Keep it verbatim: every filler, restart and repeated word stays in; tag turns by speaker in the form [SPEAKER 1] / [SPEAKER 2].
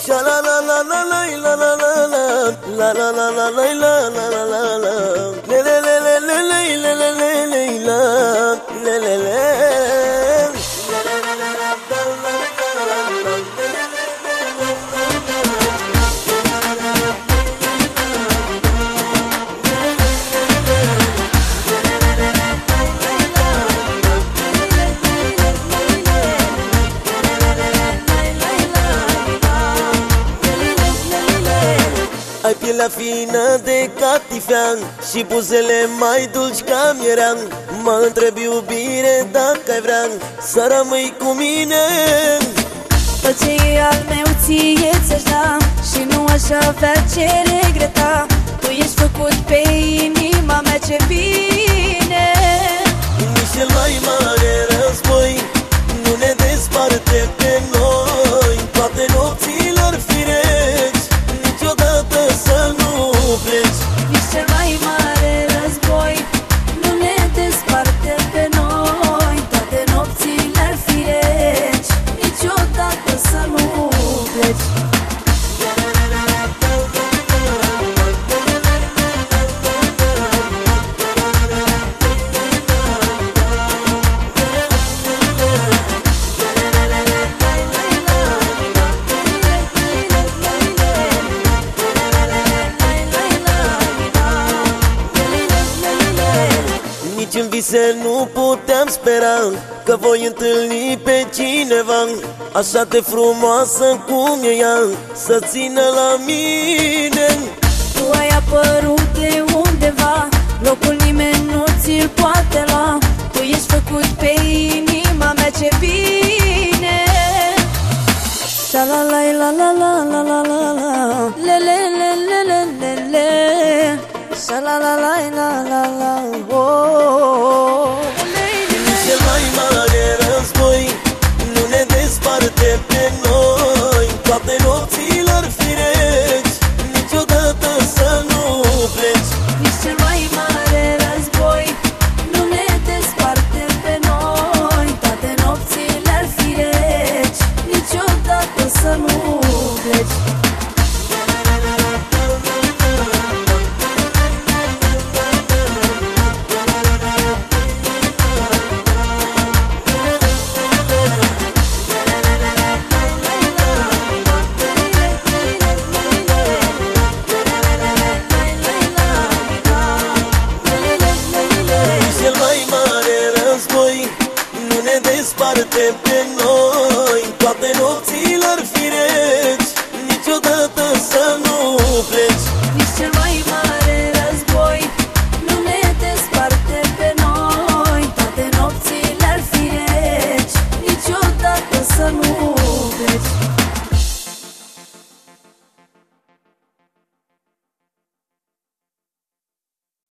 [SPEAKER 1] Sha la la la la la la la la la la la la la la la la la la le le le le le le le le le la le le le Ai pielea fină de catifean și buzele mai dulci ca mierean. Mă întreb iubire dacă ai vrea să rămâi cu mine.
[SPEAKER 2] Tot ce e al meu ție ți-aș da și nu aș avea ce regreta. Tu ești făcut pe inima mea, ce bine.
[SPEAKER 1] Nici cel mai mare război nu ne desparte pe noi. Toate nopțile ar fi reci, niciodată să nu pleci.
[SPEAKER 2] Nici cel mai mare război nu ne desparte pe noi. Toate nopțile ar fi reci, niciodată să nu pleci.
[SPEAKER 1] Nici-n vise nu puteam spera că voi întâlni pe cineva așa de frumoasă cum e ea, să țină la mine.
[SPEAKER 2] Tu ai apărut de undeva, locul nimeni nu ți-l poate lua. Tu ești făcut pe inima mea, ce bine. Sha la la la la la la la la la le le le le le le le Sha la la la la la la oh.
[SPEAKER 1] Nici cel mai mare război nu ne desparte pe noi. Toate nopțile ar fi reci,